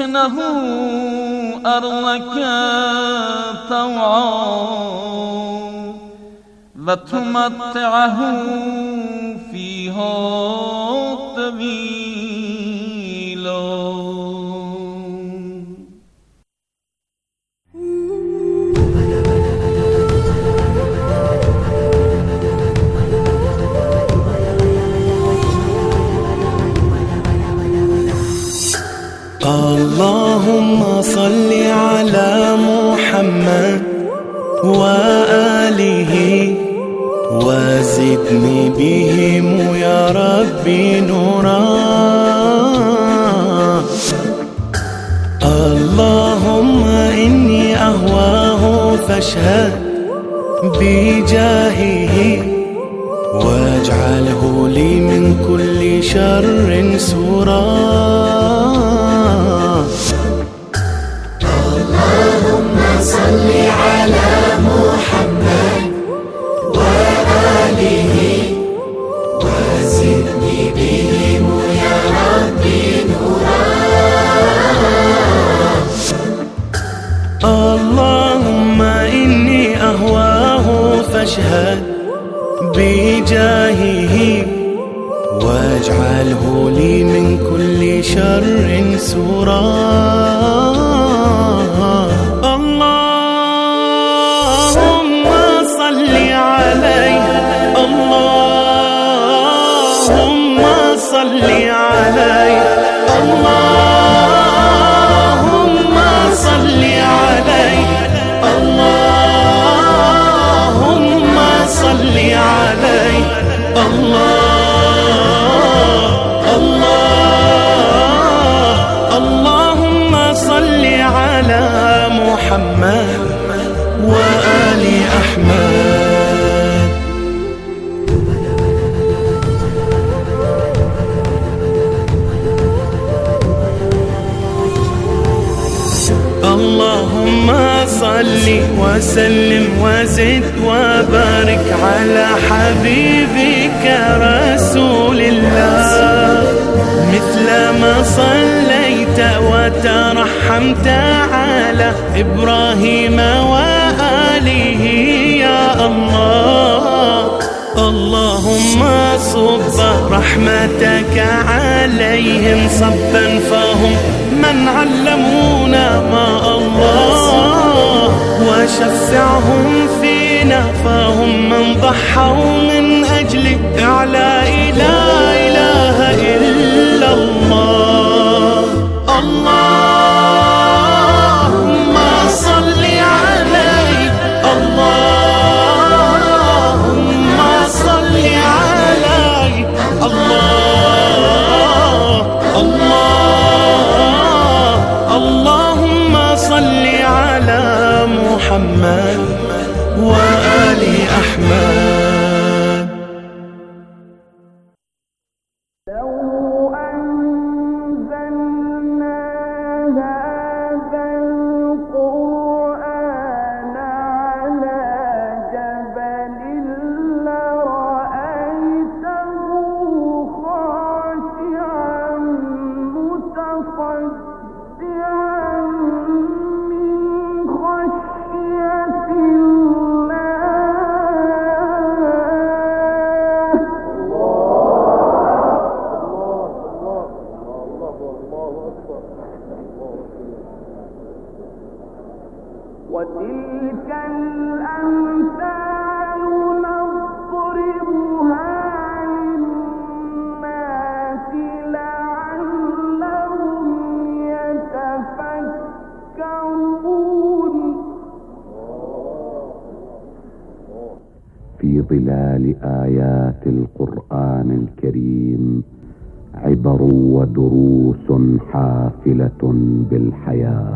تسكنه أرضك طوعا وتمتعه فيها طويلا. اللهم صل على محمد وآله وزدني بهم يا ربي نورا. اللهم إني أهواه فاشهد بجاهه واجعله لي من كل شر سورا. اللهم صل على محمد وآله وزدني بهم يا ربي نورا. اللهم إني أهواه فاشهد بجاهه واجعله لي من كل شر سورا. اللهم صل عليه، اللهم صل عليه، اللهم صل عليه، اللهم صل عليه، اللهم صل على محمد وآل أحمد. اللهم صل وسلم وزد وبارك على حبيبك رسول الله، مثل ما صليت وترحمت على إبراهيم وآله يا الله. اللهم صب رحمتك عليهم صبا فهم من علمونا ما الله، وشفعهم فينا فهم من ضحوا من أجل إعلاء لا إله إلا الله. اللهم صل عليه، اللهم صل عليه، اللهم صل على محمد وآل أحمد. وتلك الأمثال نضربها للناس لعلهم يتفكرون. في ظلال آيات القرآن الكريم عبر ودروس حافلة بالحياة.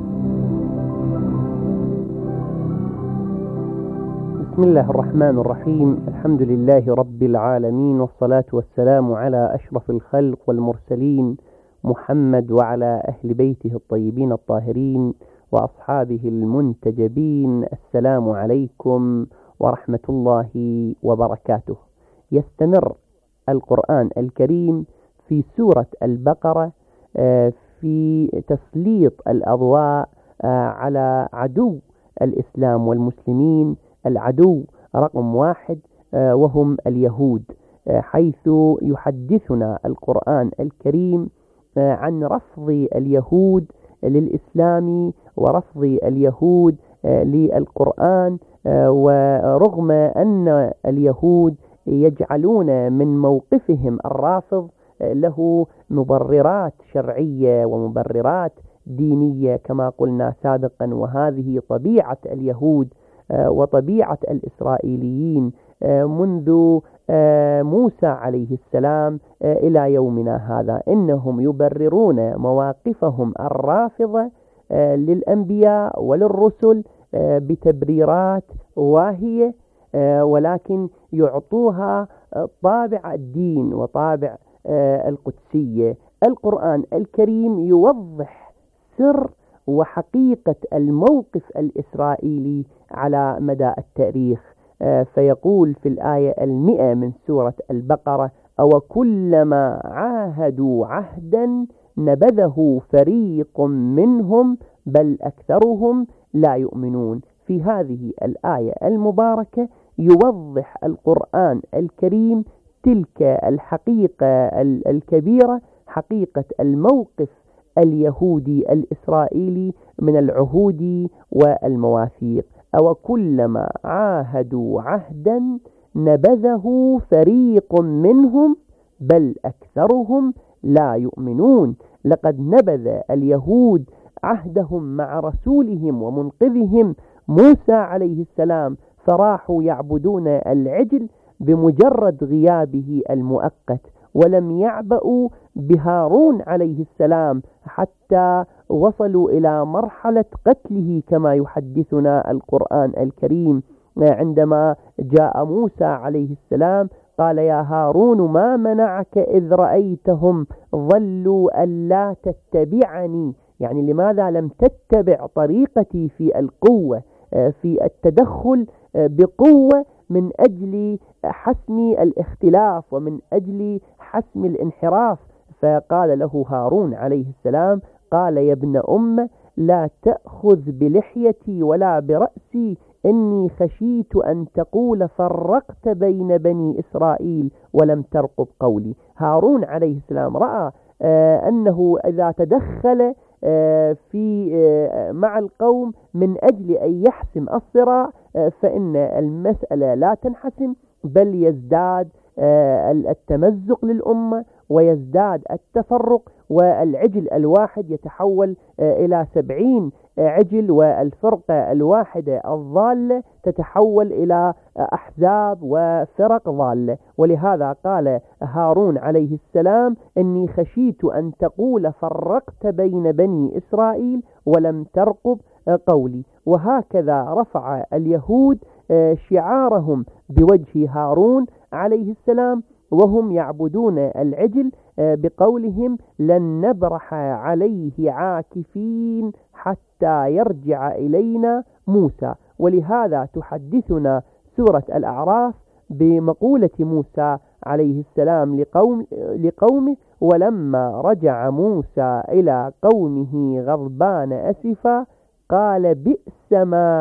بسم الله الرحمن الرحيم. الحمد لله رب العالمين، والصلاة والسلام على أشرف الخلق والمرسلين محمد وعلى أهل بيته الطيبين الطاهرين وأصحابه المنتجبين. السلام عليكم ورحمة الله وبركاته. يستمر القرآن الكريم في سورة البقرة في تسليط الأضواء على عدو الإسلام والمسلمين، العدو رقم 1 وهم اليهود، حيث يحدثنا القرآن الكريم عن رفض اليهود للإسلام ورفض اليهود للقرآن، ورغم أن اليهود يجعلون من موقفهم الرافض له مبررات شرعية ومبررات دينية كما قلنا سابقا، وهذه طبيعة اليهود وطبيعة الإسرائيليين منذ موسى عليه السلام إلى يومنا هذا، إنهم يبررون مواقفهم الرافضة للأنبياء وللرسل بتبريرات واهية، ولكن يعطوها طابع الدين وطابع القدسية. القرآن الكريم يوضح سر وحقيقة الموقف الإسرائيلي على مدى التاريخ، فيقول في الآية 100 من سورة البقرة: أو كلما عاهدوا عهدا نبذه فريق منهم بل أكثرهم لا يؤمنون. في هذه الآية المباركة يوضح القرآن الكريم تلك الحقيقة الكبيرة، حقيقة الموقف اليهودي الإسرائيلي من العهود والمواثيق. أو كلما عاهدوا عهدا نبذه فريق منهم بل أكثرهم لا يؤمنون. لقد نبذ اليهود عهدهم مع رسولهم ومنقذهم موسى عليه السلام، فراحوا يعبدون العجل بمجرد غيابه المؤقت، ولم يعبأوا بهارون عليه السلام حتى وصلوا إلى مرحلة قتله كما يحدثنا القرآن الكريم، عندما جاء موسى عليه السلام قال: يا هارون ما منعك إذ رأيتهم ضلوا ألا تتبعني، يعني لماذا لم تتبع طريقتي في القوة، في التدخل بقوة من أجل حسم الاختلاف ومن أجل حسم الانحراف. فقال له هارون عليه السلام: قال يا ابن أم لا تأخذ بلحيتي ولا برأسي، إني خشيت أن تقول فرقت بين بني إسرائيل ولم ترقب قولي. هارون عليه السلام رأى أنه إذا تدخل مع القوم من أجل أن يحسم الصراع فإن المسألة لا تنحسم، بل يزداد التمزق للأمة ويزداد التفرق، والعجل الواحد يتحول إلى 70 عجل، والفرقة الواحدة الضالة تتحول إلى أحزاب وفرق ضالة. ولهذا قال هارون عليه السلام: إني خشيت أن تقول فرقت بين بني إسرائيل ولم ترقب قولي. وهكذا رفع اليهود شعارهم بوجه هارون عليه السلام وهم يعبدون العجل بقولهم: لن نبرح عليه عاكفين حتى يرجع إلينا موسى. ولهذا تحدثنا سورة الأعراف بمقولة موسى عليه السلام لقومه: ولما رجع موسى إلى قومه غضبان أسفا قال بئس ما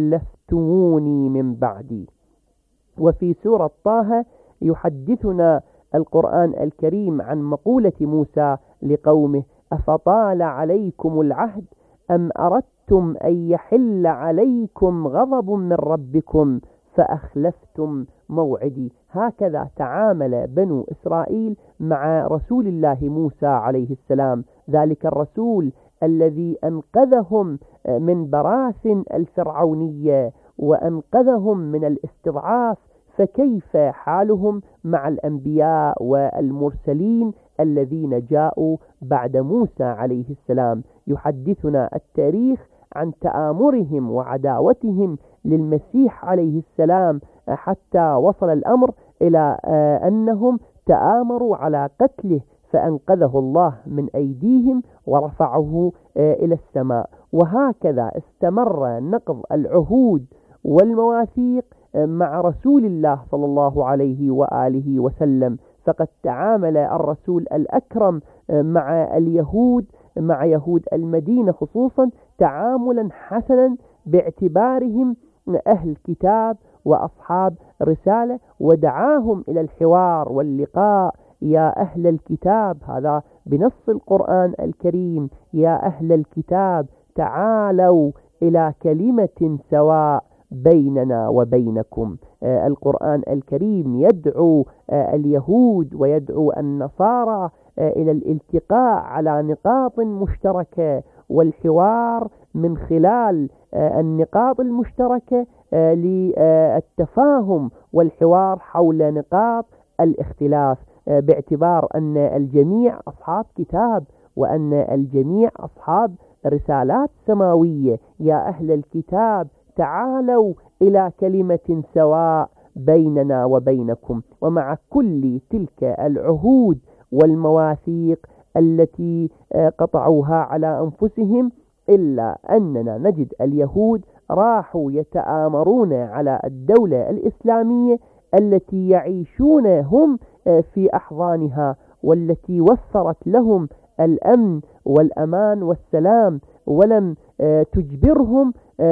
خلفتموني من بعدي. وفي سورة طه يحدثنا القرآن الكريم عن مقولة موسى لقومه: أفطال عليكم العهد أم أردتم أن يحل عليكم غضب من ربكم فأخلفتم موعدي. هكذا تعامل بنو إسرائيل مع رسول الله موسى عليه السلام، ذلك الرسول الذي أنقذهم من براثن الفرعونية وأنقذهم من الاستضعاف، فكيف حالهم مع الأنبياء والمرسلين الذين جاءوا بعد موسى عليه السلام؟ يحدثنا التاريخ عن تآمرهم وعداوتهم للمسيح عليه السلام حتى وصل الأمر إلى أنهم تآمروا على قتله، فأنقذه الله من أيديهم ورفعه إلى السماء. وهكذا استمر نقض العهود والمواثيق مع رسول الله صلى الله عليه وآله وسلم. فقد تعامل الرسول الأكرم مع اليهود مع يهود المدينة خصوصا تعاملا حسنا باعتبارهم أهل كتاب وأصحاب رسالة، ودعاهم إلى الحوار واللقاء. يا أهل الكتاب، هذا بنص القرآن الكريم، يا أهل الكتاب تعالوا إلى كلمة سواء بيننا وبينكم. القرآن الكريم يدعو اليهود ويدعو النصارى إلى الالتقاء على نقاط مشتركة والحوار من خلال النقاط المشتركة للتفاهم والحوار حول نقاط الاختلاف، باعتبار أن الجميع أصحاب كتاب وأن الجميع أصحاب رسالات سماوية. يا أهل الكتاب تعالوا إلى كلمة سواء بيننا وبينكم. ومع كل تلك العهود والمواثيق التي قطعوها على أنفسهم، إلا أننا نجد اليهود راحوا يتآمرون على الدولة الإسلامية التي يعيشون هم في أحضانها، والتي وفرت لهم الأمن والأمان والسلام، ولم تجبرهم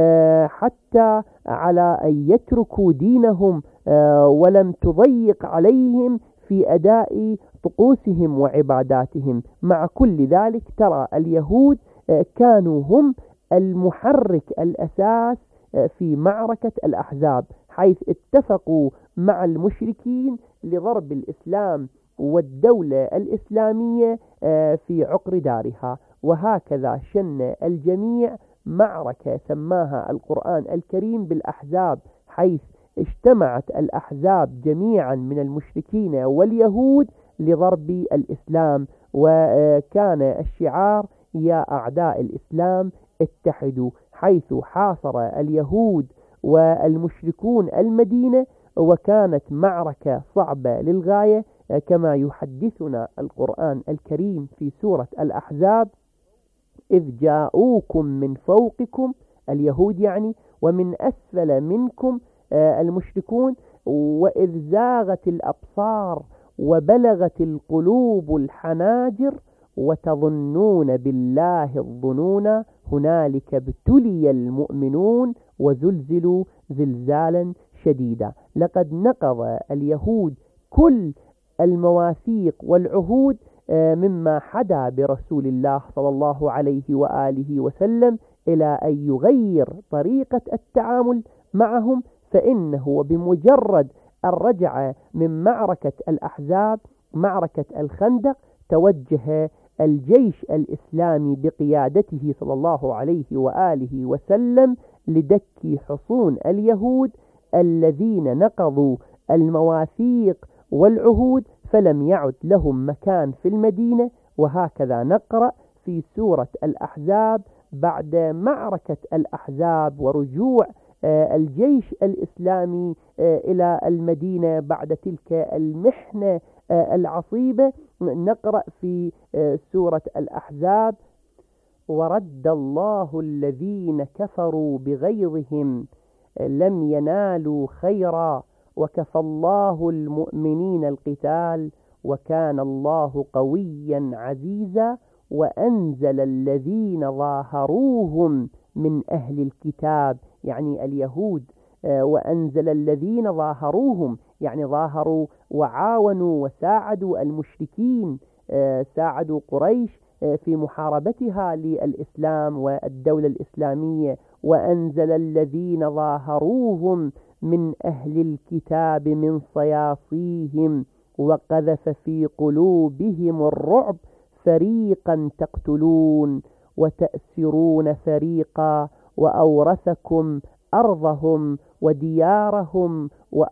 حتى على أن يتركوا دينهم، ولم تضيق عليهم في أداء طقوسهم وعباداتهم. مع كل ذلك ترى اليهود كانوا هم المحرك الأساس في معركة الأحزاب، حيث اتفقوا مع المشركين لضرب الإسلام والدولة الإسلامية في عقر دارها. وهكذا شن الجميع معركة سماها القرآن الكريم بالأحزاب، حيث اجتمعت الأحزاب جميعا من المشركين واليهود لضرب الإسلام، وكان الشعار يا أعداء الإسلام اتحدوا، حيث حاصر اليهود والمشركون المدينة، وكانت معركة صعبة للغاية، كما يحدثنا القرآن الكريم في سورة الأحزاب: إذ جاءوكم من فوقكم، اليهود يعني، ومن أسفل منكم المشركون، وإذ زاغت الأبصار وبلغت القلوب الحناجر وتظنون بالله الظنون هنالك ابتلي المؤمنون وزلزلوا زلزالا شديدا. لقد نقض اليهود كل المواثيق والعهود مما حدا برسول الله صلى الله عليه وآله وسلم إلى أن يغير طريقة التعامل معهم، فإنه بمجرد الرجعة من معركة الأحزاب، معركة الخندق، توجه الجيش الإسلامي بقيادته صلى الله عليه وآله وسلم لدك حصون اليهود الذين نقضوا المواثيق والعهود، فلم يعد لهم مكان في المدينة. وهكذا نقرأ في سورة الأحزاب بعد معركة الأحزاب ورجوع الجيش الإسلامي إلى المدينة بعد تلك المحنة العصيبة، نقرأ في سورة الأحزاب: ورد الله الذين كفروا بغيظهم لم ينالوا خيرا وكفى الله المؤمنين القتال وكان الله قويا عزيزا وأنزل الذين ظاهروهم من أهل الكتاب، يعني اليهود، وأنزل الذين ظاهروهم يعني ظاهروا وعاونوا وساعدوا المشركين، ساعدوا قريش في محاربتها للإسلام والدولة الإسلامية. وأنزل الذين ظاهروهم من أهل الكتاب من صياصيهم وقذف في قلوبهم الرعب فريقا تقتلون وتأسرون فريقا وأورثكم أرضهم وديارهم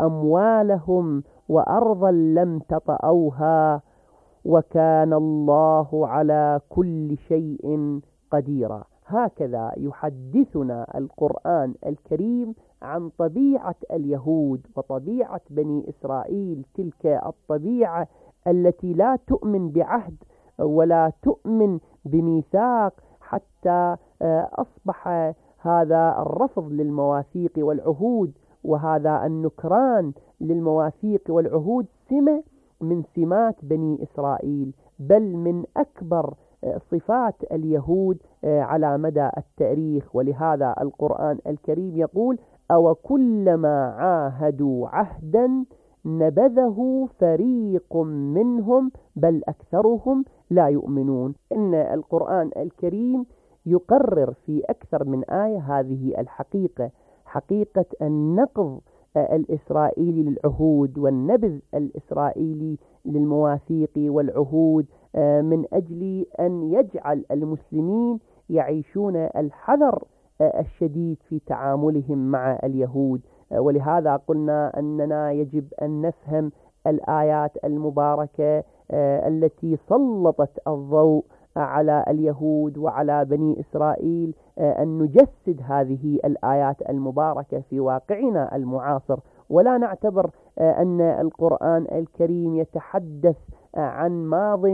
وأموالهم وأرضا لم تطئوها وكان الله على كل شيء قديرا. هكذا يحدثنا القرآن الكريم عن طبيعة اليهود وطبيعة بني إسرائيل، تلك الطبيعة التي لا تؤمن بعهد ولا تؤمن بميثاق، حتى أصبح هذا الرفض للمواثيق والعهود وهذا النكران للمواثيق والعهود سمة من سمات بني إسرائيل، بل من أكبر صفات اليهود على مدى التاريخ. ولهذا القرآن الكريم يقول: أو كلما عاهدوا عهدا نبذه فريق منهم بل أكثرهم لا يؤمنون. إن القرآن الكريم يقرر في أكثر من آية هذه الحقيقة، حقيقة النقض الإسرائيلي للعهود والنبذ الإسرائيلي للمواثيق والعهود، من أجل أن يجعل المسلمين يعيشون الحذر الشديد في تعاملهم مع اليهود. ولهذا قلنا أننا يجب أن نفهم الآيات المباركة التي سلطت الضوء على اليهود وعلى بني إسرائيل، أن نجسد هذه الآيات المباركة في واقعنا المعاصر، ولا نعتبر أن القرآن الكريم يتحدث عن ماض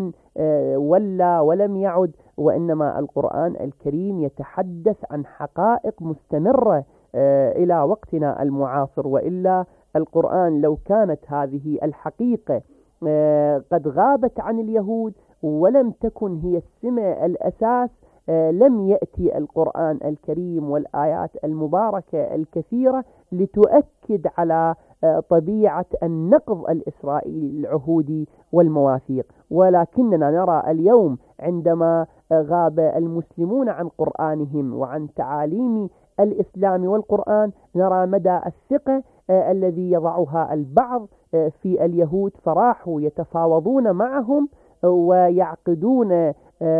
ولم يعد، وإنما القرآن الكريم يتحدث عن حقائق مستمرة إلى وقتنا المعاصر. وإلا القرآن لو كانت هذه الحقيقة قد غابت عن اليهود ولم تكن هي السمة الأساس، لم يأتي القرآن الكريم والآيات المباركة الكثيرة لتؤكد على طبيعة النقض الإسرائيلي العهودي والمواثيق. ولكننا نرى اليوم عندما غاب المسلمون عن قرآنهم وعن تعاليم الإسلام والقرآن، نرى مدى الثقة الذي يضعها البعض في اليهود، فراحوا يتفاوضون معهم ويعقدون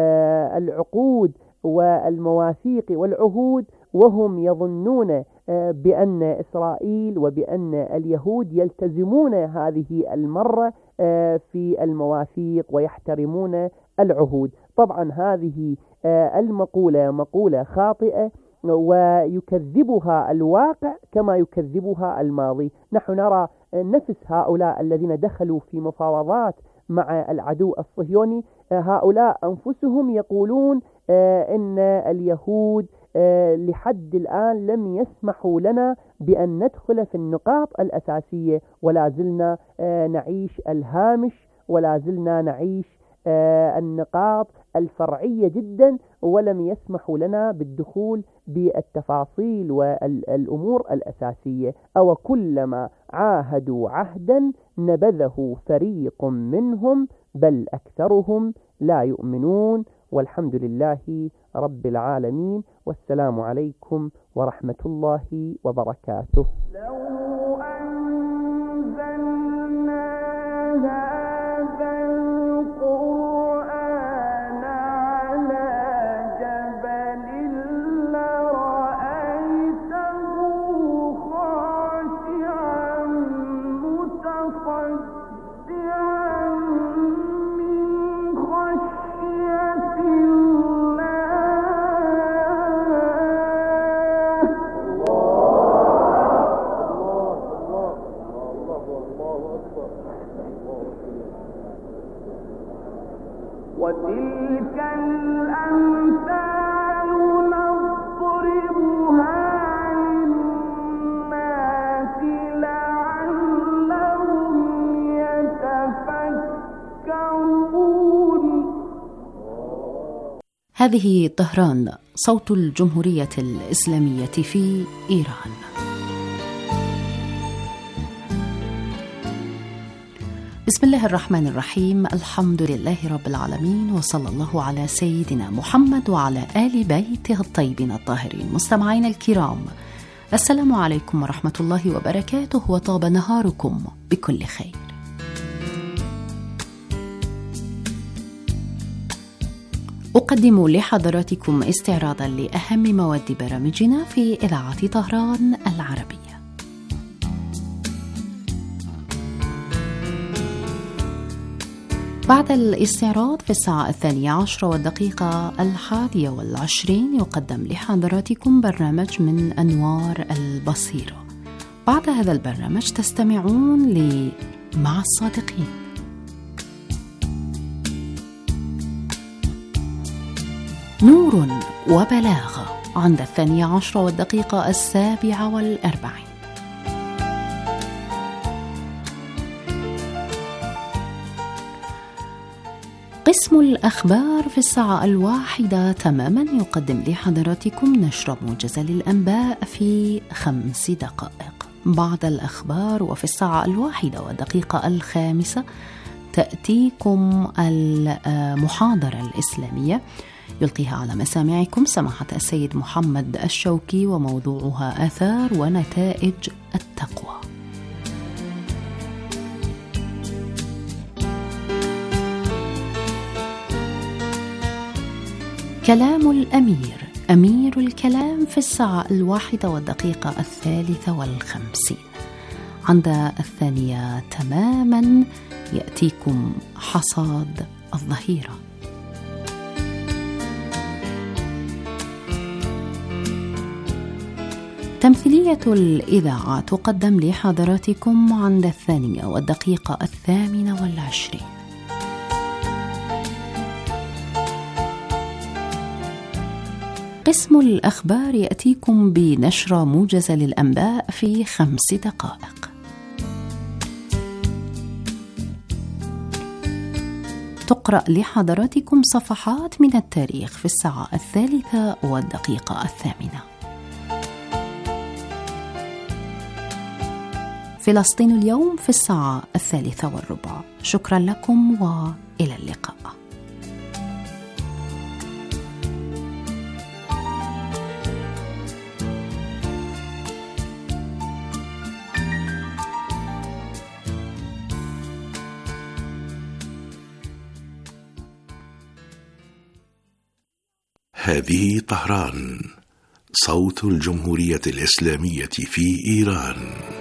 العقود والمواثيق والعهود وهم يظنون بأن إسرائيل وبأن اليهود يلتزمون هذه المرة في المواثيق ويحترمون العهود. طبعا هذه المقولة مقولة خاطئة ويكذبها الواقع كما يكذبها الماضي. نحن نرى نفس هؤلاء الذين دخلوا في مفاوضات مع العدو الصهيوني، هؤلاء أنفسهم يقولون إن اليهود لحد الآن لم يسمحوا لنا بأن ندخل في النقاط الأساسية، ولا زلنا نعيش الهامش، ولا زلنا نعيش النقاط الفرعية جدا، ولم يسمحوا لنا بالدخول بالتفاصيل والأمور الأساسية. أو كلما عاهدوا عهدا نبذه فريق منهم بل أكثرهم لا يؤمنون. والحمد لله رب العالمين، والسلام عليكم ورحمة الله وبركاته. لو أنزلنا هذا القرآن على جبل لرأيته خاشعا متصدعا من خشية وتلك الأمثال نضربها للناس لعلهم يتفكرون. هذه طهران، صوت الجمهورية الإسلامية في إيران. بسم الله الرحمن الرحيم، الحمد لله رب العالمين، وصلى الله على سيدنا محمد وعلى آل بيته الطيبين الطاهرين. مستمعينا الكرام، السلام عليكم ورحمة الله وبركاته، وطاب نهاركم بكل خير. أقدم لحضراتكم استعراضا لأهم مواد برامجنا في إذاعة طهران العربية. بعد الاستعراض في الساعة 12:01 يقدم لحضراتكم برنامج من أنوار البصيرة. بعد هذا البرنامج تستمعون لمع الصادقين. نور وبلاغة عند 12:07. قسم الأخبار في الساعة 1 تماما يقدم لحضراتكم نشرة موجزة للأنباء في 5 دقائق. بعد الأخبار وفي الساعة 1:05 تأتيكم المحاضرة الإسلامية يلقيها على مسامعكم سماحة السيد محمد الشوكي، وموضوعها آثار ونتائج التقوى. كلام الأمير، أمير الكلام في الساعة 1:53. عند 2 تماما يأتيكم حصاد الظهيرة. تمثيلية الإذاعة تقدم لحضراتكم عند 2:28. قسم الأخبار يأتيكم بنشرة موجزة للأنباء في 5 دقائق. تقرأ لحضراتكم صفحات من التاريخ في الساعة 3:08. فلسطين اليوم في الساعة 3:15. شكرا لكم وإلى اللقاء. هذه طهران، صوت الجمهورية الإسلامية في إيران.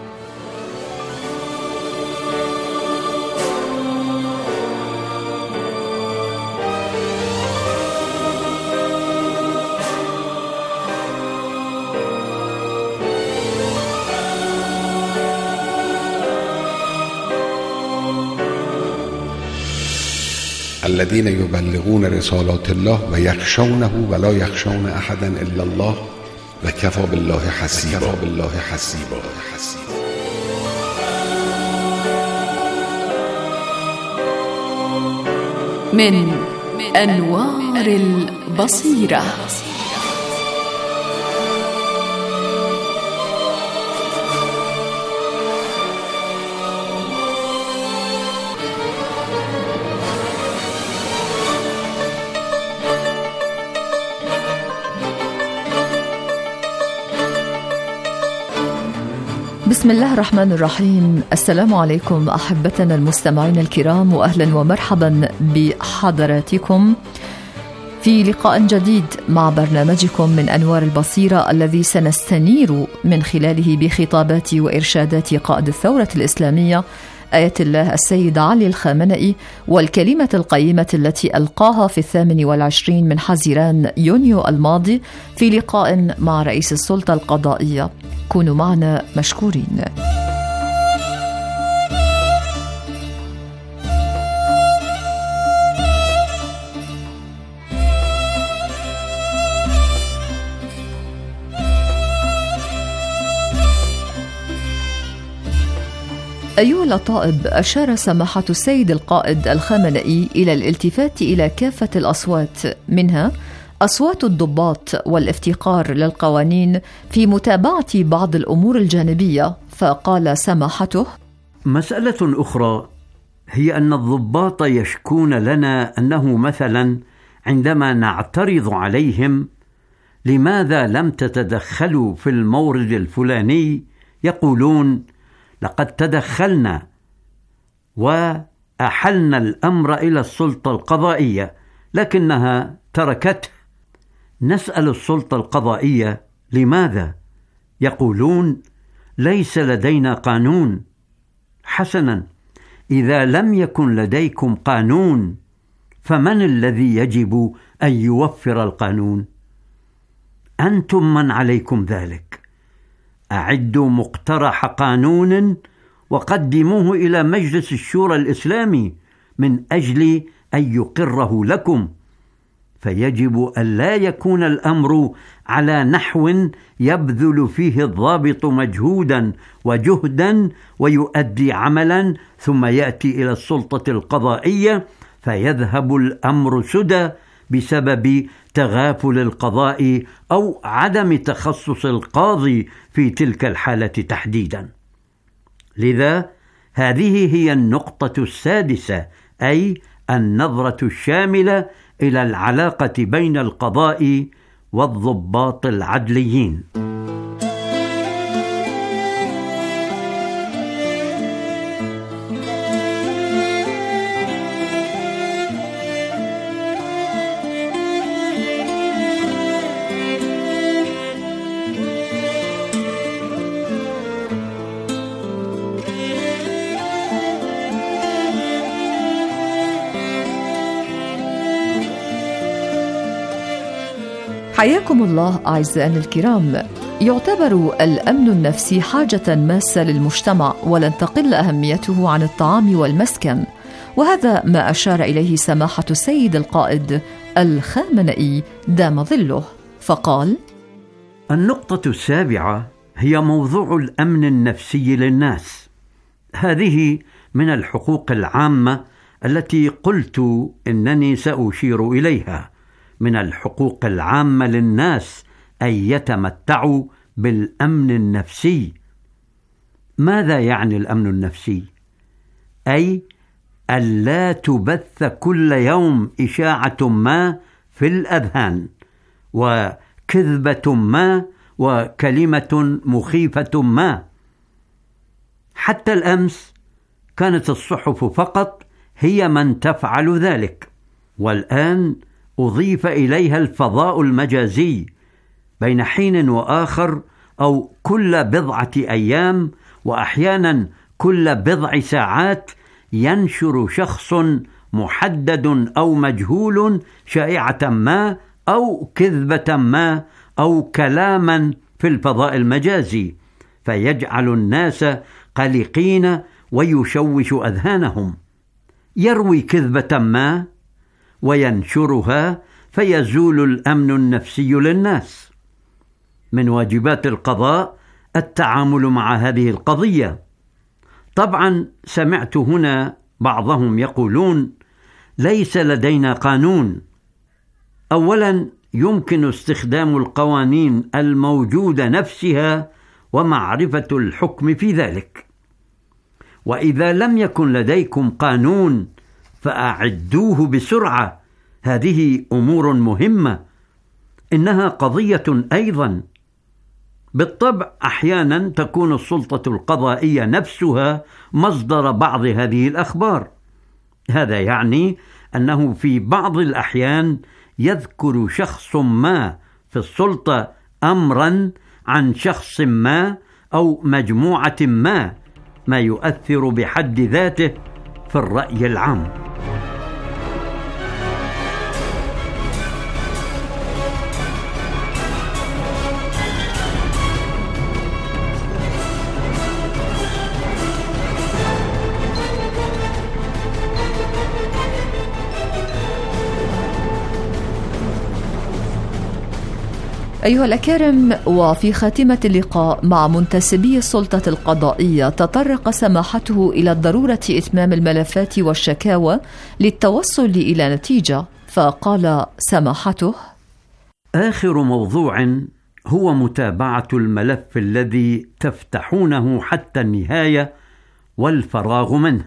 الذين يبلغون رسالات الله ويخشونه ولا يخشون أحدا إلا الله وكفى بالله حسيبا. من أنوار البصيرة. بسم الله الرحمن الرحيم. السلام عليكم أحبتنا المستمعين الكرام، وأهلا ومرحبا بحضراتكم في لقاء جديد مع برنامجكم من أنوار البصيرة، الذي سنستنير من خلاله بخطابات وإرشادات قائد الثورة الإسلامية آية الله السيد علي الخامنئي، والكلمة القيمة التي ألقاها في 28 من حزيران يونيو الماضي في لقاء مع رئيس السلطة القضائية. كونوا معنا مشكورين. أيها الأطائب، أشار سماحة السيد القائد الخامنئي إلى الالتفات إلى كافة الأصوات، منها أصوات الضباط والافتقار للقوانين في متابعة بعض الأمور الجانبية. فقال سماحته: مسألة أخرى هي أن الضباط يشكون لنا أنه مثلا عندما نعترض عليهم لماذا لم تتدخلوا في المورد الفلاني، يقولون لقد تدخلنا وأحلنا الأمر إلى السلطة القضائية لكنها تركته. نسأل السلطة القضائية لماذا؟ يقولون ليس لدينا قانون. حسنا، إذا لم يكن لديكم قانون فمن الذي يجب أن يوفر القانون؟ أنتم من عليكم ذلك. أعدوا مقترح قانون وقدموه إلى مجلس الشورى الإسلامي من أجل أن يقره لكم، فيجب أن لا يكون الأمر على نحو يبذل فيه الضابط مجهودا وجهدا ويؤدي عملا ثم يأتي إلى السلطة القضائية فيذهب الأمر سدى بسبب تغافل القضاء أو عدم تخصص القاضي في تلك الحالة تحديدا. لذا هذه هي النقطة السادسة، أي النظرة الشاملة إلى العلاقة بين القضاء والضباط العدليين. حياكم الله أعزائنا الكرام. يعتبر الأمن النفسي حاجة ماسة للمجتمع، ولن تقل أهميته عن الطعام والمسكن، وهذا ما أشار إليه سماحة السيد القائد الخامنئي دام ظله، فقال: النقطة السابعة هي موضوع الأمن النفسي للناس. هذه من الحقوق العامة التي قلت إنني سأشير إليها. من الحقوق العامة للناس أن يتمتعوا بالأمن النفسي. ماذا يعني الأمن النفسي؟ أي ألا تبث كل يوم إشاعة ما في الأذهان، وكذبة ما، وكلمة مخيفة ما. حتى الأمس كانت الصحف فقط هي من تفعل ذلك، والآن أضيف إليها الفضاء المجازي. بين حين وآخر أو كل بضعة أيام، وأحيانا كل بضع ساعات، ينشر شخص محدد أو مجهول شائعة ما أو كذبة ما أو كلاما في الفضاء المجازي، فيجعل الناس قلقين ويشوش أذهانهم. يروي كذبة ما وينشرها فيزول الأمن النفسي للناس. من واجبات القضاء التعامل مع هذه القضية. طبعا سمعت هنا بعضهم يقولون: ليس لدينا قانون. أولا، يمكن استخدام القوانين الموجودة نفسها ومعرفة الحكم في ذلك. وإذا لم يكن لديكم قانون فأعدوه بسرعة. هذه أمور مهمة، إنها قضية أيضا. بالطبع أحيانا تكون السلطة القضائية نفسها مصدر بعض هذه الأخبار. هذا يعني أنه في بعض الأحيان يذكر شخص ما في السلطة أمرا عن شخص ما أو مجموعة ما يؤثر بحد ذاته في الرأي العام. أيها الأكارم، وفي خاتمة اللقاء مع منتسبي السلطة القضائية تطرق سماحته إلى ضرورة إتمام الملفات والشكاوى للتوصل إلى نتيجة، فقال سماحته: آخر موضوع هو متابعة الملف الذي تفتحونه حتى النهاية والفراغ منه.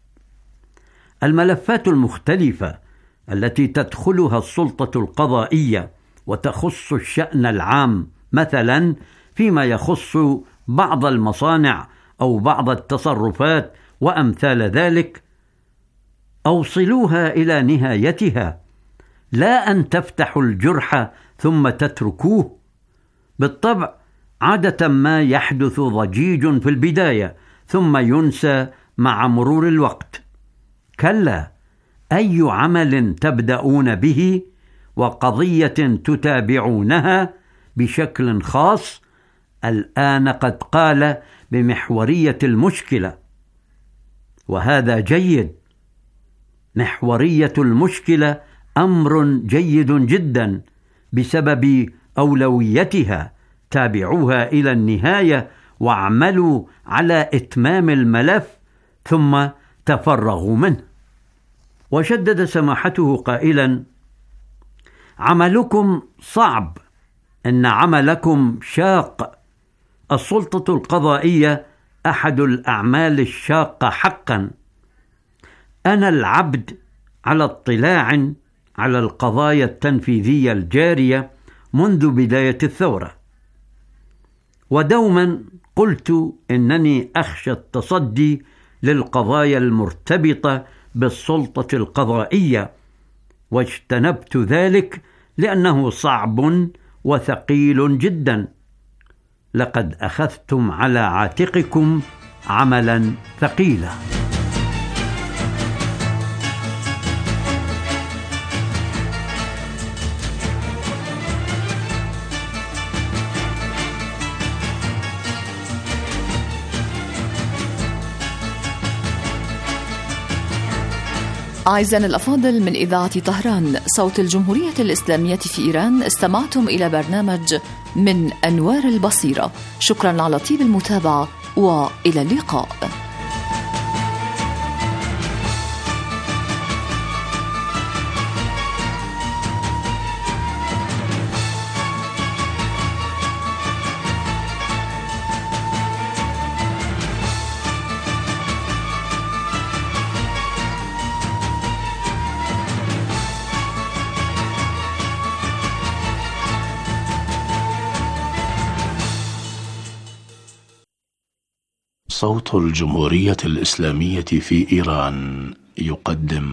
الملفات المختلفة التي تدخلها السلطة القضائية وتخص الشأن العام، مثلا فيما يخص بعض المصانع أو بعض التصرفات وأمثال ذلك، أوصلوها إلى نهايتها، لا أن تفتحوا الجرح ثم تتركوه. بالطبع عادة ما يحدث ضجيج في البداية ثم ينسى مع مرور الوقت. كلا، أي عمل تبدأون به وقضية تتابعونها بشكل خاص الآن قد قال بمحورية المشكلة، وهذا جيد. محورية المشكلة أمر جيد جدا بسبب أولويتها. تابعوها إلى النهاية واعملوا على إتمام الملف ثم تفرغوا منه. وشدد سماحته قائلا: عملكم صعب، إن عملكم شاق. السلطة القضائية أحد الأعمال الشاقة حقا. أنا العبد على اطلاع على القضايا التنفيذية الجارية منذ بداية الثورة، ودوما قلت إنني أخشى التصدي للقضايا المرتبطة بالسلطة القضائية، واجتنبت ذلك لأنه صعب وثقيل جدا. لقد أخذتم على عاتقكم عملا ثقيلا. أعزائنا الأفاضل، من إذاعة طهران صوت الجمهورية الإسلامية في إيران، استمعتم إلى برنامج من أنوار البصيرة. شكرا على طيب المتابعة وإلى اللقاء. صوت الجمهورية الإسلامية في إيران يقدم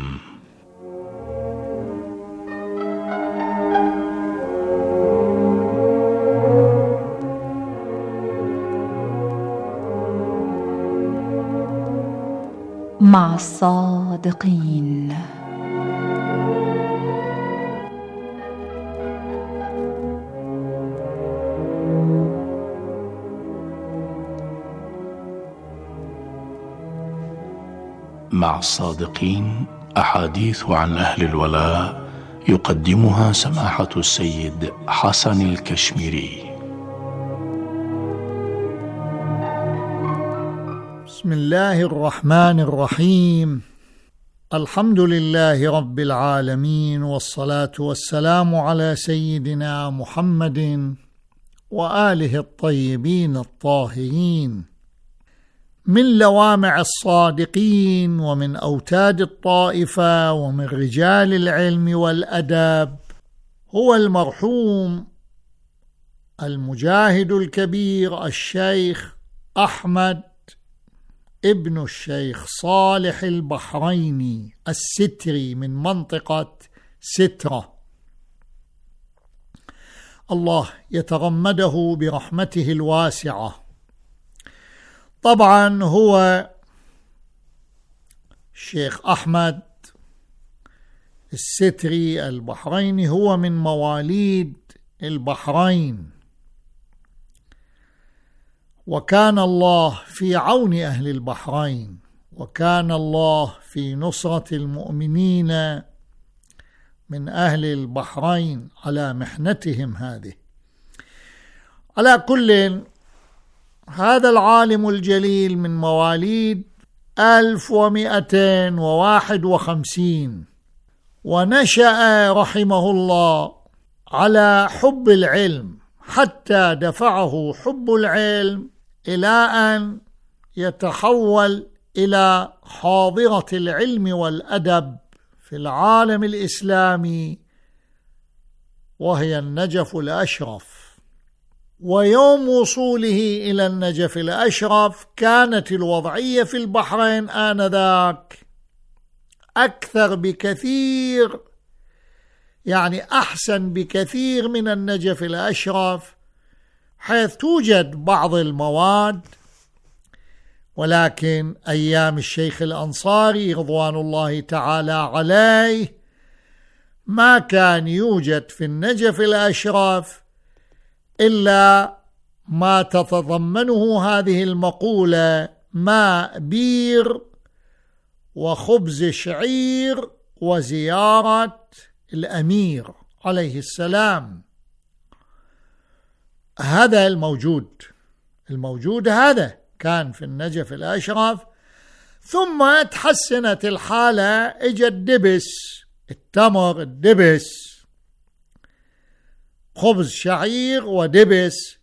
مع الصادقين. مع الصادقين، أحاديث عن أهل الولاء، يقدمها سماحة السيد حسن الكشميري. بسم الله الرحمن الرحيم. الحمد لله رب العالمين، والصلاة والسلام على سيدنا محمد وآله الطيبين الطاهرين. من لوامع الصادقين ومن أوتاد الطائفة ومن رجال العلم والأدب هو المرحوم المجاهد الكبير الشيخ أحمد ابن الشيخ صالح البحريني الستري من منطقة سترة. الله يتغمده برحمته الواسعة. طبعا هو الشيخ أحمد الستري البحريني هو من مواليد البحرين، وكان الله في عون أهل البحرين، وكان الله في نصرة المؤمنين من أهل البحرين على محنتهم هذه. على كل، هذا العالم الجليل من مواليد 1251، ونشأ رحمه الله على حب العلم، حتى دفعه حب العلم إلى أن يتحول إلى حاضرة العلم والأدب في العالم الإسلامي، وهي النجف الأشرف. ويوم وصوله إلى النجف الأشرف كانت الوضعية في البحرين آنذاك أكثر بكثير، يعني أحسن بكثير من النجف الأشرف، حيث توجد بعض المواد، ولكن أيام الشيخ الأنصاري رضوان الله تعالى عليه ما كان يوجد في النجف الأشرف إلا ما تتضمنه هذه المقولة: ماء بير وخبز شعير وزيارة الأمير عليه السلام. هذا الموجود هذا كان في النجف الأشرف. ثم تحسنت الحالة، اجى الدبس، التمر، الدبس، خبز شعير ودبس.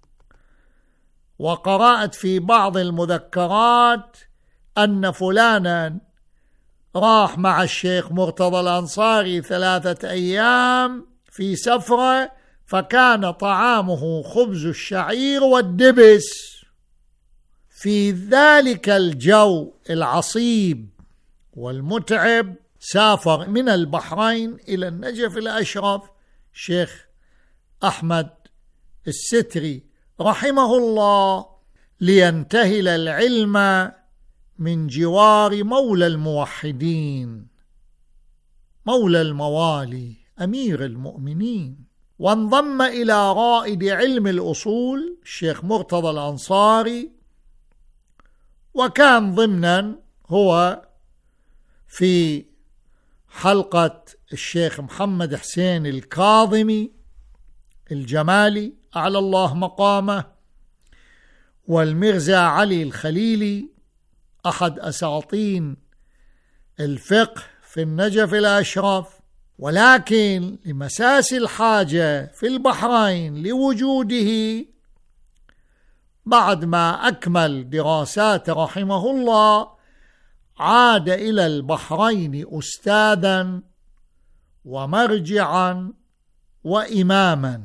وقرأت في بعض المذكرات أن فلانا راح مع الشيخ مرتضى الأنصاري 3 أيام في سفرة، فكان طعامه خبز الشعير والدبس. في ذلك الجو العصيب والمتعب سافر من البحرين إلى النجف الأشرف شيخ أحمد الستري رحمه الله لينتهل العلم من جوار مولى الموحدين، مولى الموالي، أمير المؤمنين، وانضم إلى رائد علم الأصول الشيخ مرتضى الأنصاري، وكان ضمنا هو في حلقة الشيخ محمد حسين الكاظمي الجمالي أعلى الله مقامه، والمرزا علي الخليلي أحد أساطين الفقه في النجف الأشرف. ولكن لمساس الحاجة في البحرين لوجوده، بعد ما أكمل دراسات رحمه الله عاد إلى البحرين أستاذا ومرجعا وإماما،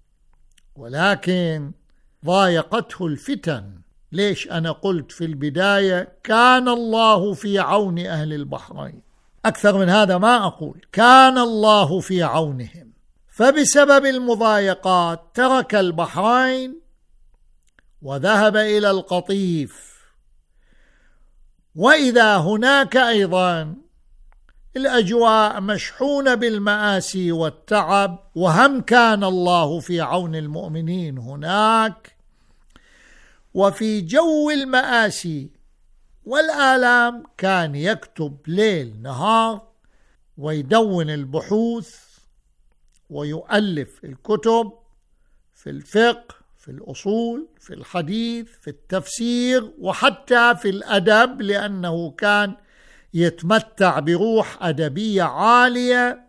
ولكن ضايقته الفتن. ليش أنا قلت في البداية كان الله في عون أهل البحرين؟ أكثر من هذا ما أقول، كان الله في عونهم. فبسبب المضايقات ترك البحرين وذهب إلى القطيف، وإذا هناك أيضا الأجواء مشحونة بالمآسي والتعب، وهم كان الله في عون المؤمنين هناك. وفي جو المآسي والآلام كان يكتب ليل نهار ويدون البحوث ويؤلف الكتب في الفقه، في الأصول، في الحديث، في التفسير، وحتى في الأدب، لأنه كان يتمتع بروح أدبية عالية.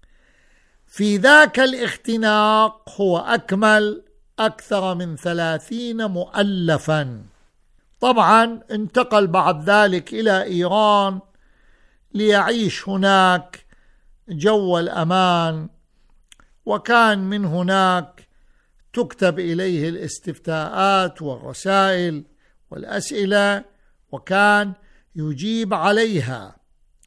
في ذاك الاختناق هو أكمل أكثر من 30 مؤلفا. طبعا انتقل بعد ذلك إلى إيران ليعيش هناك جو الأمان، وكان من هناك تكتب إليه الاستفتاءات والرسائل والأسئلة، وكان يجيب عليها.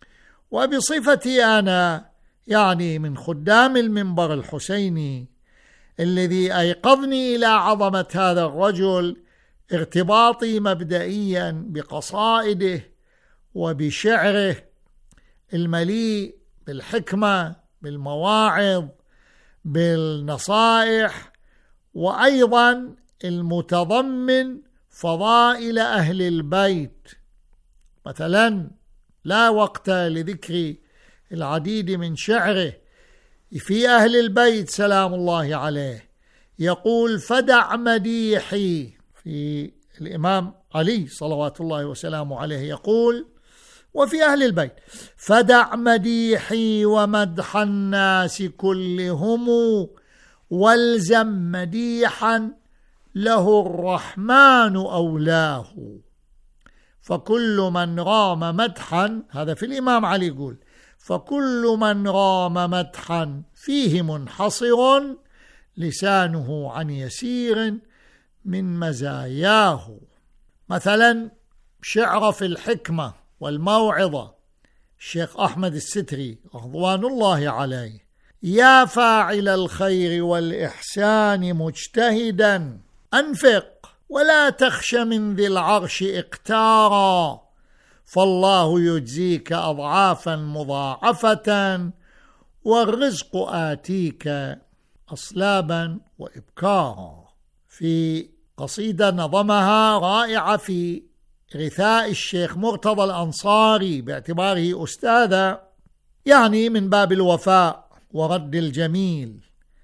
وبصفتي أنا يعني من خدام المنبر الحسيني الذي أيقظني إلى عظمة هذا الرجل ارتباطي مبدئيا بقصائده وبشعره المليء بالحكمة، بالمواعظ، بالنصائح، وأيضا المتضمن فضائل أهل البيت. مثلا لا وقت لذكر العديد من شعره في أهل البيت سلام الله عليه، يقول: فدع مديحي، في الإمام علي صلوات الله وسلامه عليه يقول، وفي أهل البيت: فدع مديحي ومدح الناس كلهم، والزم مديحا له الرحمن أولاه. فكل من رام مدحا، هذا في الإمام علي يقول، فكل من رام مدحا فيه منحصر لسانه عن يسير من مزاياه. مثلا شعر في الحكمة والموعظة الشيخ أحمد الستري رضوان الله عليه: يا فاعل الخير والإحسان مجتهدا، أنفق ولا تخش من ذي العرش اقتارا، فالله يجزيك أضعافا مضاعفة، والرزق آتيك أصلابا وإبكارا. في قصيدة نظمها رائعة في غثاء الشيخ مرتضى الأنصاري باعتباره أستاذا، يعني من باب الوفاء ورد الجميل،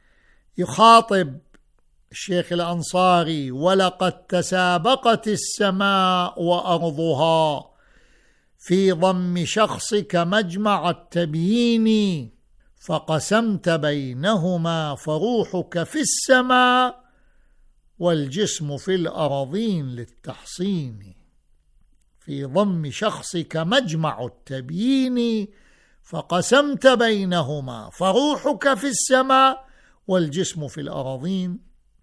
يخاطب الشيخ الأنصاري: ولقد تسابقت السماء وأرضها في ضم شخصك مجمع التبيين، فقسمت بينهما فروحك في السماء والجسم في الأراضين للتحصين. في ضم شخصك مجمع التبيين فقسمت بينهما فروحك في السماء والجسم في الأراضين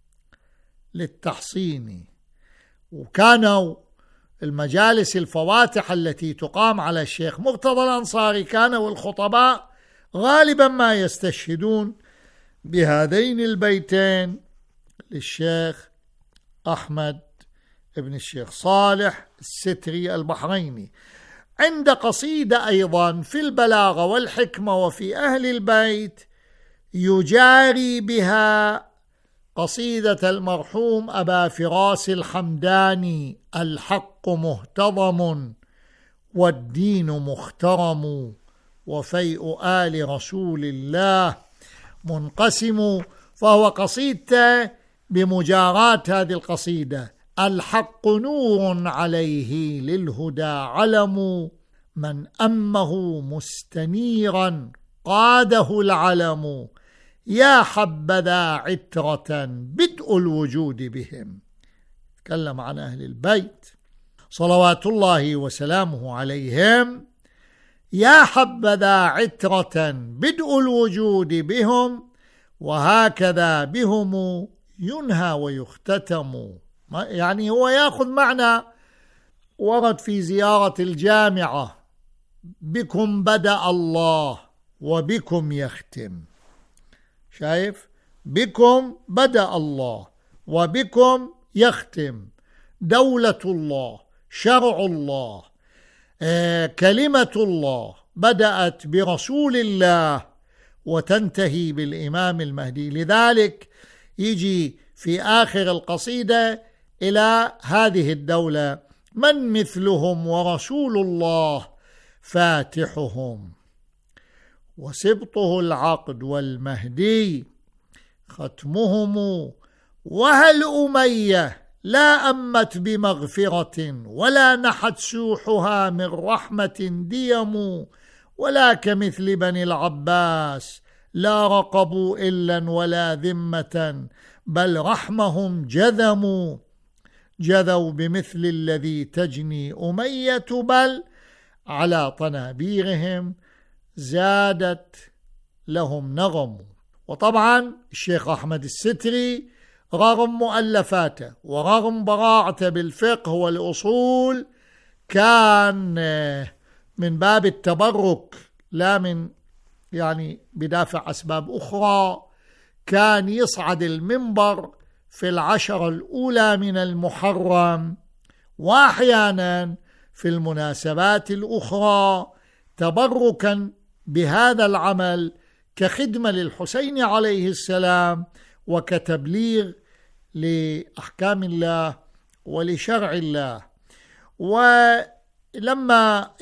للتحصين. وكانوا المجالس الفواتح التي تقام على الشيخ مرتضى الأنصاري كانوا الخطباء غالبا ما يستشهدون بهذين البيتين للشيخ أحمد ابن الشيخ صالح الستري البحريني. عند قصيدة أيضا في البلاغة والحكمة وفي أهل البيت يجاري بها قصيدة المرحوم أبا فراس الحمداني: الحق مهتضم والدين مخترم وفيء آل رسول الله منقسم. فهو قصيدته بمجاراة هذه القصيدة: الحق نور عليه للهدى علم، من أمه مستنيرا قاده العلم، يا حبذا عترة بدء الوجود بهم. تكلم عن أهل البيت صلوات الله وسلامه عليهم: يا حبذا عترة بدء الوجود بهم، وهكذا بهم ينهى ويختتم. يعني هو يأخذ معنى ورد في زيارة الجامعة: بكم بدأ الله وبكم يختم. شايف؟ بكم بدأ الله وبكم يختم. دولة الله، شرع الله، كلمة الله بدأت برسول الله وتنتهي بالإمام المهدي. لذلك يجي في آخر القصيدة إلى هذه الدولة: من مثلهم ورسول الله فاتحهم، وسبطه العقد والمهدي ختمهم، وهل أمية لا أمت بمغفرة ولا نحت سوحها من رحمة ديم، ولا كمثل بني العباس لا رقبوا إلا ولا ذمة، بل رحمهم جذوا بمثل الذي تجني أمية، بل على طنابيرهم زادت لهم نغم. وطبعا الشيخ أحمد الستري رغم مؤلفاته ورغم براعته بالفقه والأصول كان من باب التبرك لا من بدافع أسباب أخرى، كان يصعد المنبر في العشر الأولى من المحرم وأحيانا في المناسبات الأخرى تبركا بهذا العمل كخدمة للحسين عليه السلام وكتبليغ لأحكام الله ولشرع الله. ولما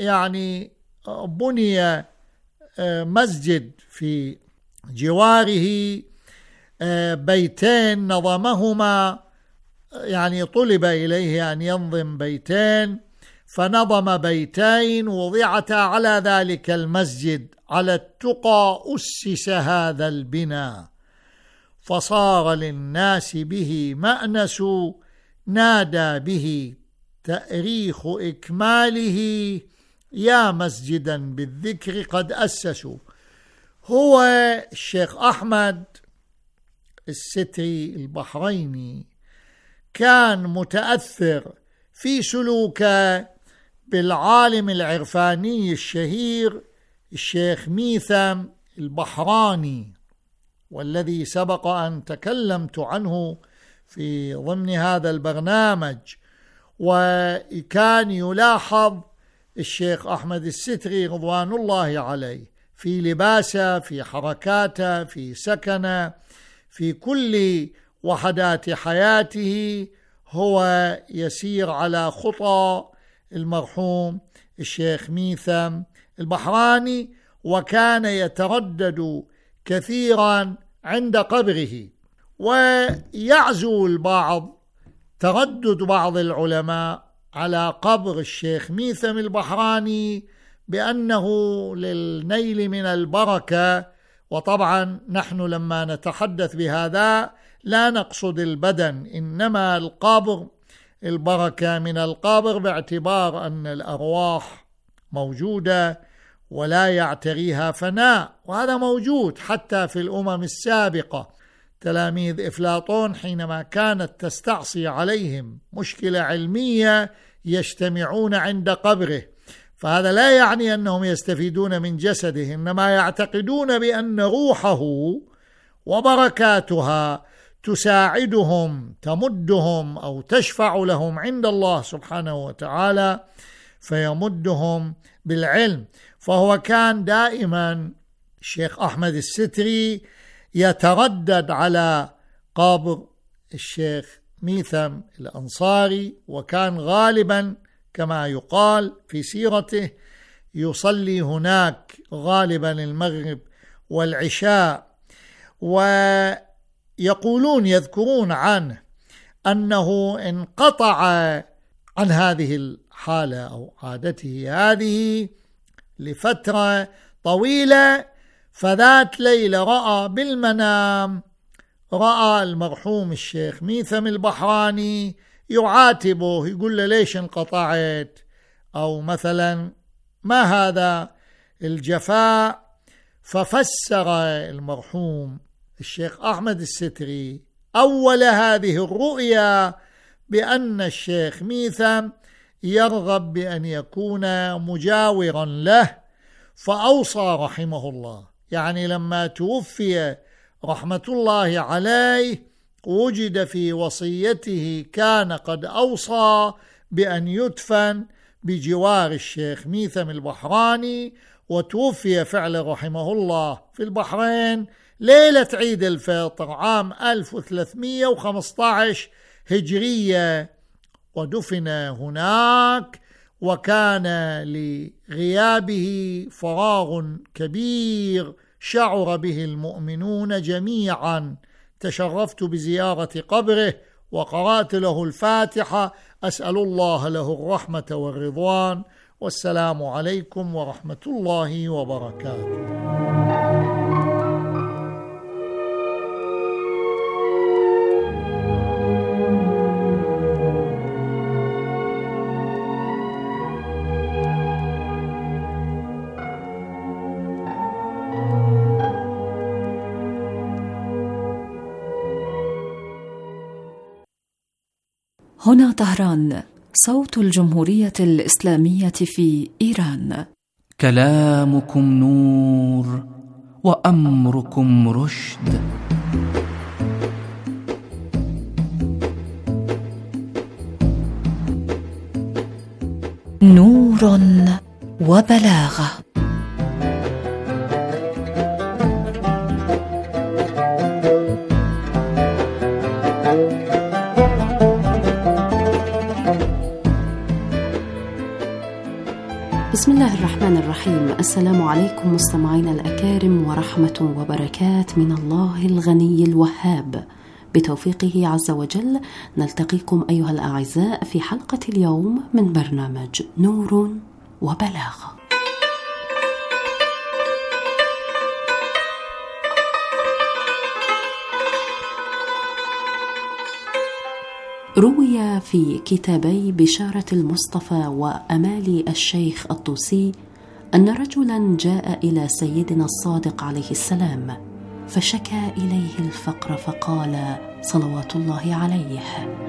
بني مسجد في جواره بيتين نظمهما، طلب إليه أن ينظم بيتين، فنظم بيتين وضعتا على ذلك المسجد: على التقى أسس هذا البناء، فصار للناس به مأنس، نادى به تأريخ إكماله، يا مسجدا بالذكر قد أسسوا. هو الشيخ أحمد الستري البحريني كان متأثر في سلوكه بالعالم العرفاني الشهير الشيخ ميثم البحراني، والذي سبق أن تكلمت عنه في ضمن هذا البرنامج. وكان يلاحظ الشيخ أحمد الستري رضوان الله عليه في لباسه، في حركاته، في سكنه، في كل وحدات حياته هو يسير على خطى المرحوم الشيخ ميثم البحراني، وكان يتردد كثيرا عند قبره. ويعزو البعض تردد بعض العلماء على قبر الشيخ ميثم البحراني بأنه للنيل من البركة. وطبعا نحن لما نتحدث بهذا لا نقصد البدن، إنما القبر، البركة من القبر باعتبار أن الأرواح موجودة ولا يعتريها فناء، وهذا موجود حتى في الأمم السابقة. تلاميذ أفلاطون حينما كانت تستعصي عليهم مشكلة علمية يجتمعون عند قبره، فهذا لا يعني أنهم يستفيدون من جسده، إنما يعتقدون بأن روحه وبركاتها تساعدهم، تمدهم أو تشفع لهم عند الله سبحانه وتعالى فيمدهم بالعلم. فهو كان دائما الشيخ أحمد الستري يتردد على قبر الشيخ ميثم الأنصاري، وكان غالبا كما يقال في سيرته يصلي هناك غالبا المغرب والعشاء. ويقولون يذكرون عنه أنه انقطع عن هذه الحالة أو عادته هذه لفترة طويلة، فذات ليلة رأى بالمنام، رأى المرحوم الشيخ ميثم البحراني يعاتبه، يقول له ليش انقطعت، أو مثلا ما هذا الجفاء. ففسر المرحوم الشيخ أحمد الستري أول هذه الرؤيا بأن الشيخ ميثم يرغب بأن يكون مجاورا له، فأوصى رحمه الله، يعني لما توفي رحمة الله عليه وجد في وصيته كان قد أوصى بأن يدفن بجوار الشيخ ميثم البحراني، وتوفي فعلا رحمه الله في البحرين ليلة عيد الفطر عام 1315 هجرية، ودفن هناك. وكان لغيابه فراغ كبير شعر به المؤمنون جميعا. تشرفت بزيارة قبره وقرأت له الفاتحة، أسأل الله له الرحمة والرضوان، والسلام عليكم ورحمة الله وبركاته. هنا طهران، صوت الجمهورية الإسلامية في إيران. كلامكم نور وأمركم رشد. نور وبلاغة. بسم الله الرحمن الرحيم. السلام عليكم مستمعينا الأكارم، ورحمة وبركات من الله الغني الوهاب. بتوفيقه عز وجل نلتقيكم أيها الأعزاء في حلقة اليوم من برنامج نور وبلاغة. روي في كتابي بشارة المصطفى وأمال الشيخ الطوسي أن رجلا جاء إلى سيدنا الصادق عليه السلام فشكى إليه الفقر، فقال صلوات الله عليه: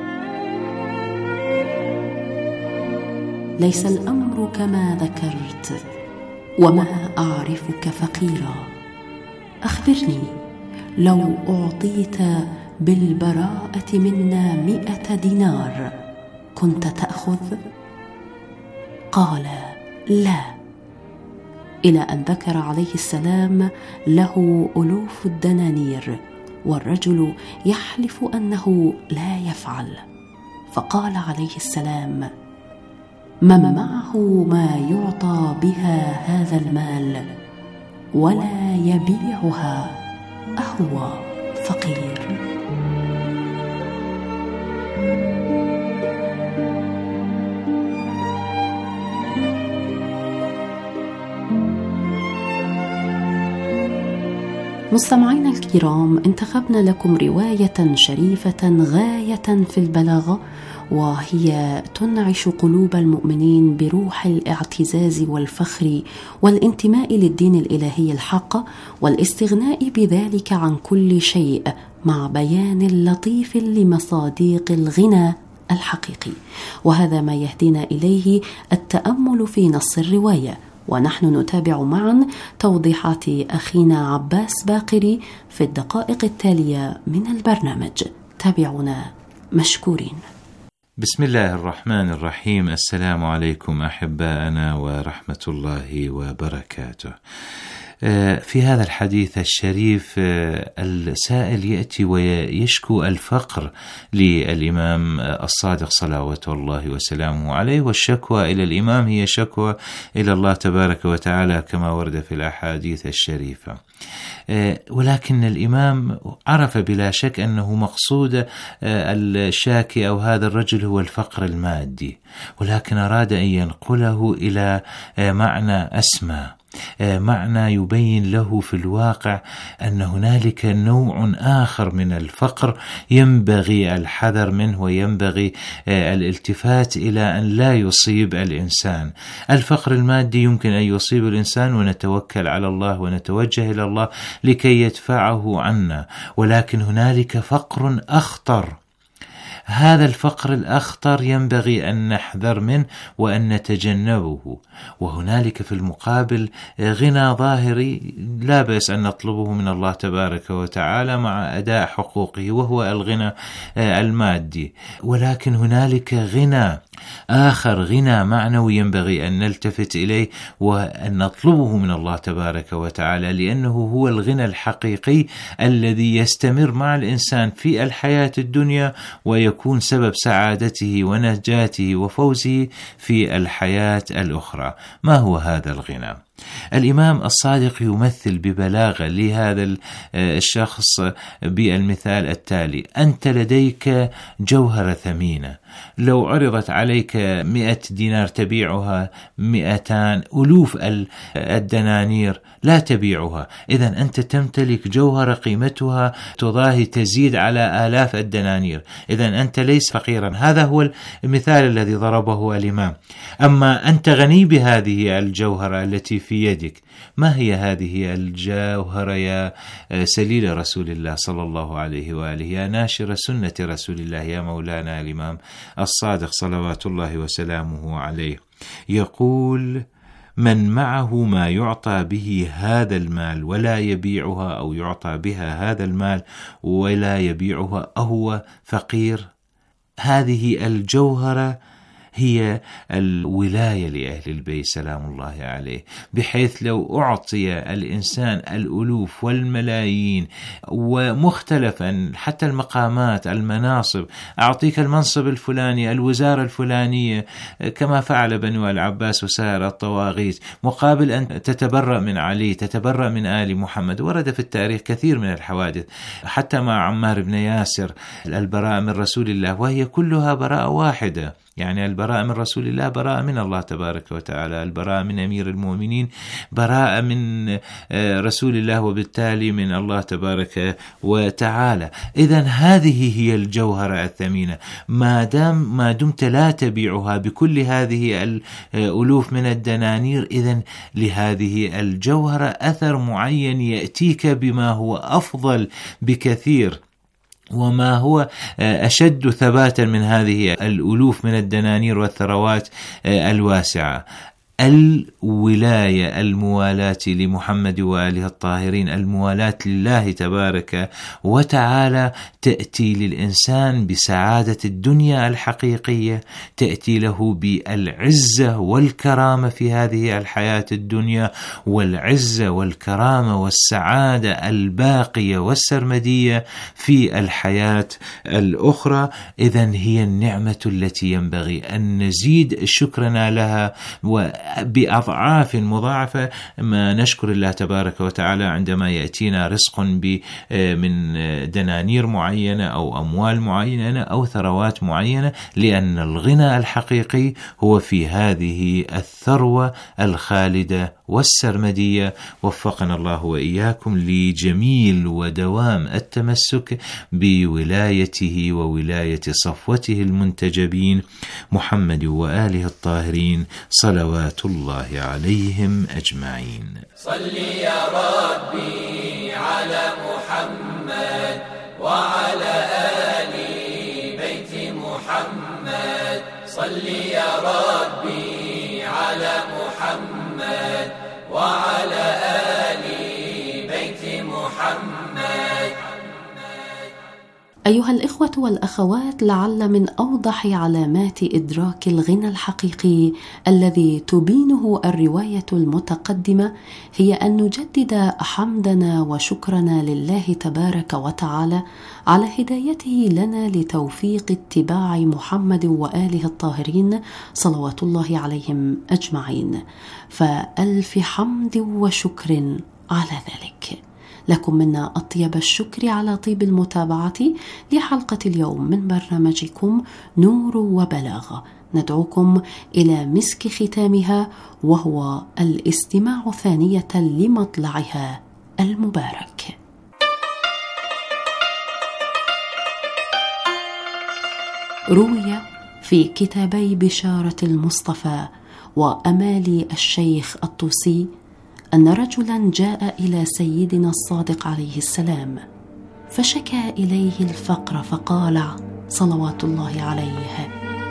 ليس الأمر كما ذكرت، وما أعرفك فقيرا. أخبرني، لو أعطيت بالبراءة منا 100 دينار كنت تأخذ؟ قال: لا، إلى أن ذكر عليه السلام له ألوف الدنانير، والرجل يحلف أنه لا يفعل. فقال عليه السلام: من معه ما يعطى بها هذا المال ولا يبيعها أهو فقير. مستمعينا الكرام، انتخبنا لكم رواية شريفة غاية في البلاغة، وهي تنعش قلوب المؤمنين بروح الاعتزاز والفخر والانتماء للدين الإلهي الحق، والاستغناء بذلك عن كل شيء، مع بيان لطيف لمصاديق الغنى الحقيقي. وهذا ما يهدينا إليه التأمل في نص الرواية، ونحن نتابع معا توضيحات أخينا عباس باقري في الدقائق التالية من البرنامج. تابعونا مشكورين. بسم الله الرحمن الرحيم. السلام عليكم أحباءنا ورحمة الله وبركاته. في هذا الحديث الشريف السائل يأتي ويشكو الفقر للإمام الصادق صلوات الله وسلامه عليه، والشكوى إلى الإمام هي شكوى إلى الله تبارك وتعالى كما ورد في الأحاديث الشريفة. ولكن الإمام عرف بلا شك أنه مقصود الشاكي أو هذا الرجل هو الفقر المادي، ولكن أراد أن ينقله إلى معنى أسمى، معنى يبين له في الواقع أن هنالك نوع آخر من الفقر ينبغي الحذر منه، وينبغي الالتفات إلى أن لا يصيب الإنسان. الفقر المادي يمكن أن يصيب الإنسان ونتوكل على الله ونتوجه إلى الله لكي يدفعه عنا، ولكن هنالك فقر أخطر. هذا الفقر الأخطر ينبغي أن نحذر منه وأن نتجنبه. وهنالك في المقابل غنى ظاهري لا بأس أن نطلبه من الله تبارك وتعالى مع أداء حقوقه، وهو الغنى المادي. ولكن هنالك غنى آخر، غنى معنوي ينبغي أن نلتفت إليه وأن نطلبه من الله تبارك وتعالى، لأنه هو الغنى الحقيقي الذي يستمر مع الإنسان في الحياة الدنيا ويكون سبب سعادته ونجاته وفوزه في الحياة الأخرى. ما هو هذا الغنى؟ الإمام الصادق يمثل ببلاغة لهذا الشخص بالمثال التالي: أنت لديك جوهرة ثمينة، لو عرضت عليك 100 دينار تبيعها 200 ألوف الدنانير لا تبيعها. إذن أنت تمتلك جوهرة قيمتها تضاهي تزيد على آلاف الدنانير، إذن أنت ليس فقيرا. هذا هو المثال الذي ضربه الإمام. أما أنت غني بهذه الجوهرة التي في يدك. ما هي هذه الجوهرة يا سليل رسول الله صلى الله عليه وآله، يا ناشر سنة رسول الله، يا مولانا الإمام الصادق صلوات الله وسلامه عليه؟ يقول: من معه ما يعطى به هذا المال ولا يبيعها، أو يعطى بها هذا المال ولا يبيعها، أهو فقير. هذه الجوهرة هي الولاية لأهل البيت سلام الله عليه، بحيث لو أعطي الإنسان الألوف والملايين ومختلفا حتى المقامات المناصب، أعطيك المنصب الفلاني، الوزارة الفلانية، كما فعل بنو العباس وسائر الطواغيت، مقابل أن تتبرأ من علي، تتبرأ من آل محمد. ورد في التاريخ كثير من الحوادث، حتى مع عمار بن ياسر، البراءة من رسول الله، وهي كلها براءة واحدة. يعني البراءة من رسول الله براءة من الله تبارك وتعالى، البراءة من أمير المؤمنين براءة من رسول الله، وبالتالي من الله تبارك وتعالى. إذن هذه هي الجوهرة الثمينة. ما دمت لا تبيعها بكل هذه الألوف من الدنانير، إذن لهذه الجوهرة أثر معين يأتيك بما هو أفضل بكثير، وما هو أشد ثباتا من هذه الألوف من الدنانير والثروات الواسعة. الولاية، الموالاة لمحمد وآله الطاهرين، الموالاة لله تبارك وتعالى، تأتي للإنسان بسعادة الدنيا الحقيقية، تأتي له بالعزة والكرامة في هذه الحياة الدنيا، والعزة والكرامة والسعادة الباقية والسرمدية في الحياة الأخرى. إذن هي النعمة التي ينبغي أن نزيد شكرنا لها بأضعاف مضاعفة. ما نشكر الله تبارك وتعالى عندما يأتينا رزق من دنانير معينة أو أموال معينة أو ثروات معينة، لأن الغنى الحقيقي هو في هذه الثروة الخالدة والسرمدية. وفقنا الله وإياكم لجميل ودوام التمسك بولايته وولاية صفوته المنتجبين محمد وآله الطاهرين صلوات الله عليهم أجمعين. صل يا ربي على محمد وعلى آل بيت محمد. صل يا ربي على محمد وعلى آل بيت محمد. أيها الإخوة والأخوات، لعل من أوضح علامات إدراك الغنى الحقيقي الذي تبينه الرواية المتقدمة هي أن نجدد حمدنا وشكرنا لله تبارك وتعالى على هدايته لنا لتوفيق اتباع محمد وآله الطاهرين صلوات الله عليهم أجمعين، فألف حمد وشكر على ذلك. لكم منا أطيب الشكر على طيب المتابعة لحلقة اليوم من برنامجكم نور وبلاغة. ندعوكم إلى مسك ختامها وهو الاستماع ثانية لمطلعها المبارك. روي في كتابي بشارة المصطفى وأمالي الشيخ الطوسي أن رجلا جاء إلى سيدنا الصادق عليه السلام فشكى إليه الفقر فقال صلوات الله عليه: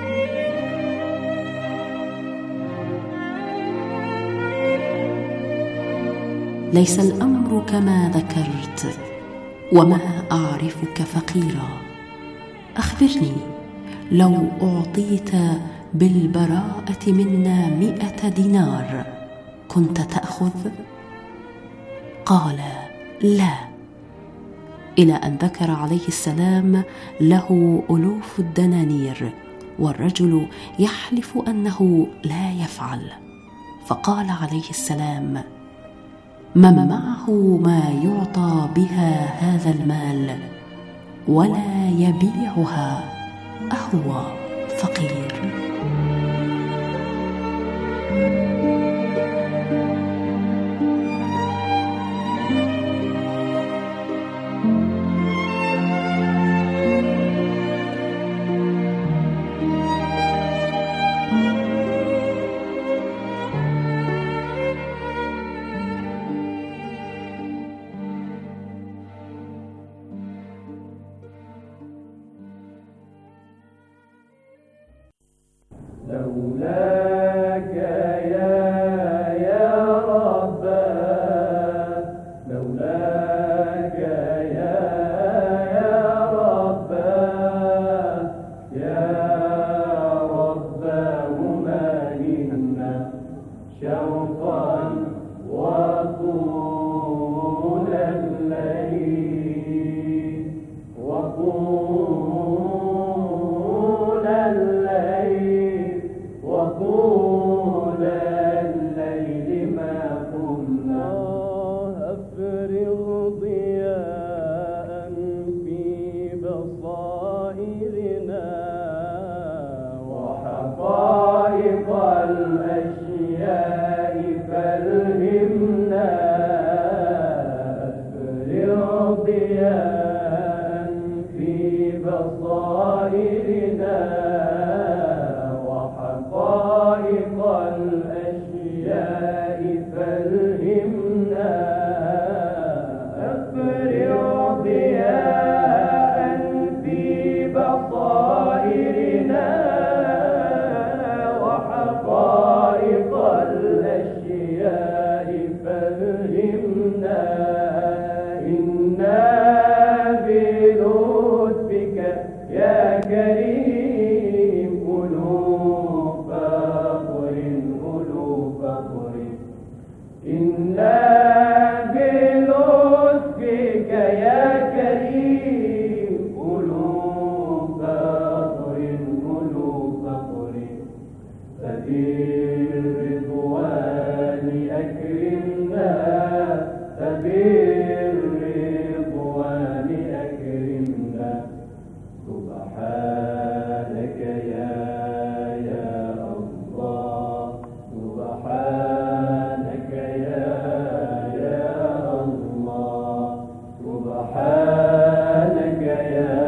ليس الأمر كما ذكرت، وما أعرفك فقيرا. أخبرني، لو أعطيت بالبراءة منا 100 دينار كنت تأخذ؟ قال: لا. إلى أن ذكر عليه السلام له ألوف الدنانير، والرجل يحلف أنه لا يفعل. فقال عليه السلام: من معه ما يعطى بها هذا المال ولا يبيعها أهو فقير. لولاك يا رب، لولاك يا رب، يا رب همالنا شوقا وطول الليل وطول الليل وطول الليل ما قلنا أفرغ ضياء في بصائرنا وحقائق الأشياء فالهمنا. أفرغ ضياء في بصائرنا وحقائق الأشياء فالهمنا. أفرغ ضياء في بصائرنا وحقائق الأشياء فالهمنا. إنا بلطفك يا كريم